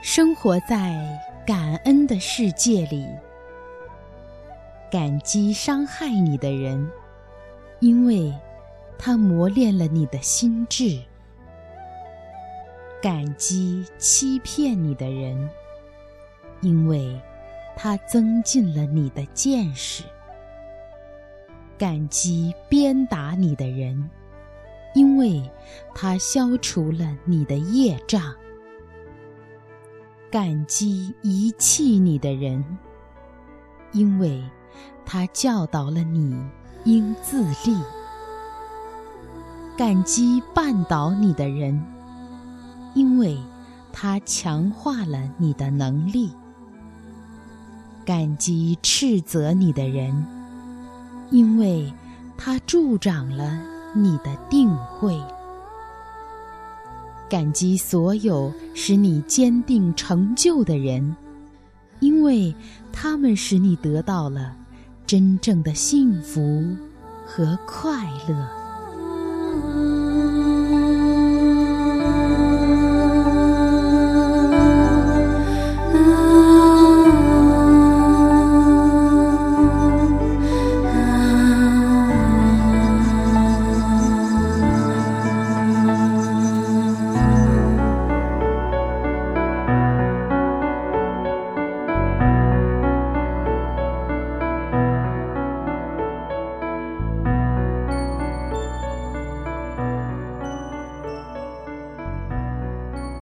生活在感恩的世界里，感激伤害你的人，因为他磨练了你的心智；感激欺骗你的人，因为他增进了你的见识；感激鞭打你的人，因为他消除了你的业障；感激遗弃你的人，因为他教导了你应自立；感激绊倒你的人，因为他强化了你的能力；感激斥责你的人，因为他助长了你的定慧；感激所有使你坚定成就的人，因为他们使你得到了真正的幸福和快乐。